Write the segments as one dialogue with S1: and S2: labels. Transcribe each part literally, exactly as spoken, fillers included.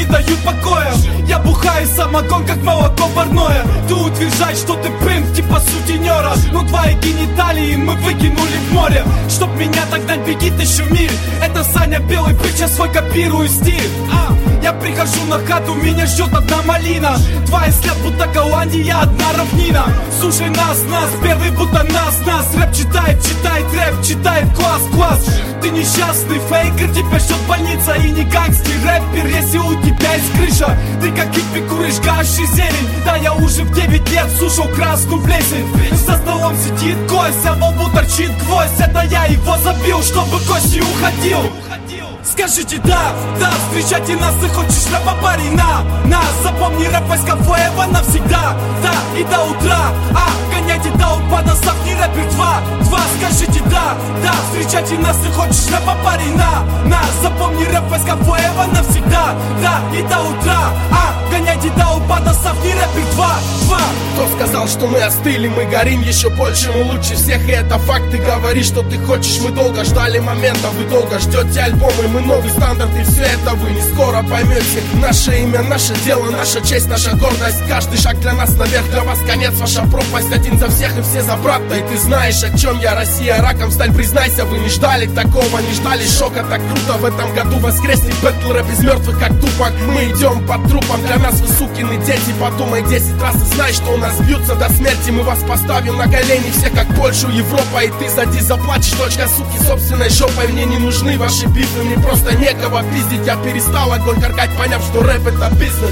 S1: дают покоя. Я бухаю самогон, как молоко парное. Ты утверждаешь, что ты пымп, типа сутенера. Но твои гениталии мы выкинули в море. Чтоб меня догнать, беги тысячу миль. Это Саня Белый, я свой копирую стиль. а, Я прихожу на хату, меня ждет одна малина. Твоя взгляд будто Голландия, одна равнина. Слушай нас, нас, первый будто нас, нас. Рэп читает, читает рэп, читает класс, класс. Ты несчастный фейкер, тебя ждет больница. И не гангстер рэпер, если у тебя есть крыша. Ты как хиппи куришь гаш и зелень. Да я уже в девять лет слушал красную плесень. За столом сидит гость, а во лбу торчит гвоздь. Это я его забил, чтобы гость не уходил. Скажите да, да, встречайте нас, ты хочешь рэпа, парень, на, на. Запомни рэп войскового навсегда, да, и до утра, а, гоняйте до упада, сахни рэпер два, два. Скажите да, да, встречайте нас, ты хочешь рэпа, парень, на, на. Запомни рэп войскового навсегда, да, и до утра, а, гоняйте до упада, сахни рэпер два, два.
S2: Кто сказал, что мы остыли, мы горим еще больше, мы лучше всех, и это факт. Ты говоришь, что ты хочешь, мы долго ждали момента, вы долго ждете альбомы, мы новый стандарт, и все это вы не скоро поймете. Наше имя, наше дело, наша честь, наша гордость. Каждый шаг для нас наверх, для вас конец, ваша пропасть. Один за всех и все за брата. И ты знаешь, о чем я, Россия, раком сталь, признайся. Вы не ждали такого, не ждали шока. Так круто в этом году воскреснет бэтл рэп из мертвых, как Тупак. Мы идем по трупам, для нас вы сукины дети. Подумай десять раз и знай, что у нас бьются до смерти. Мы вас поставим на колени, все как Польшу, Европа. И ты сзади заплачешь, дочка суки, собственной жопой. Мне не нужны ваши бифы, мне просто некого пиздить. Я перестал огонь каркать, поняв, что рэп это бизнес.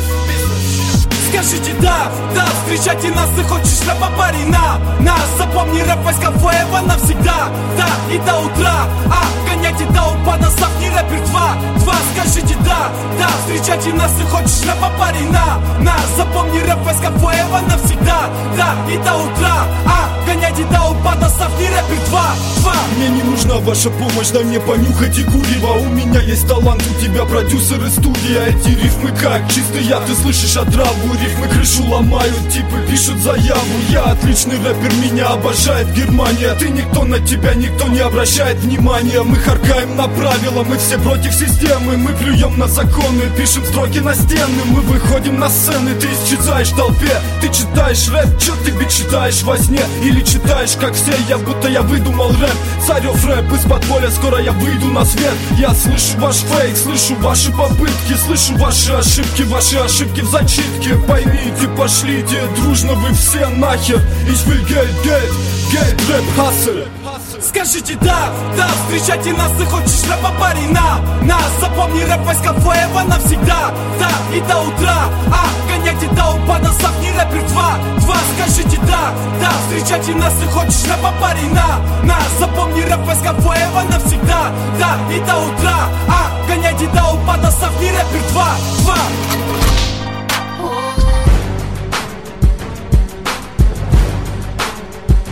S1: Скажите да, да, встречайте нас, ты хочешь рэпа, парень, на, на. Запомни рэп войскового навсегда, да, и до утра, а, гоняйте до упада, сахни рэпер два, два. Скажите да, да, встречайте нас, ты хочешь рэпа, парень, на, на. Запомни рэп войскового навсегда, да, и до утра, а, гоняйте до упада, сахни рэпер два, два.
S3: Мне не нужна ваша помощь, да мне понюхать и курево. У меня есть талант, у тебя продюсер и студия. Эти рифмы как чистый яд, ты слышишь отраву. Рифмы крышу ломают, типы пишут заяву. Я отличный рэпер, меня обожает Германия. Ты никто, на тебя никто не обращает внимания. Мы харкаем на правила, мы все против системы. Мы плюем на законы, пишем строки на стены. Мы выходим на сцены, ты исчезаешь в толпе. Ты читаешь рэп, чё ты ведь читаешь во сне? Или читаешь как все, я будто я выдумал рэп. Царев рэп из подполья, скоро я выйду на свет. Я слышу ваш фейк, слышу ваши попытки. Слышу ваши ошибки, ваши ошибки в зачитке. Поймите, пошлите, дружно вы все нахер. Ich will Geld, Geld, Geld, Rap, Hustle.
S1: Скажите да, да, встречайте нас, ты хочешь рэпа, парень, на, на. Запомни рэп войскового навсегда, да, и до утра, а, гоняйте до упада, сахни рэпер два, два. Скажите да, да, встречайте нас, ты хочешь рэпа, парень, на, на. Запомни рэп войскового навсегда, да, и до утра, а, гоняйте до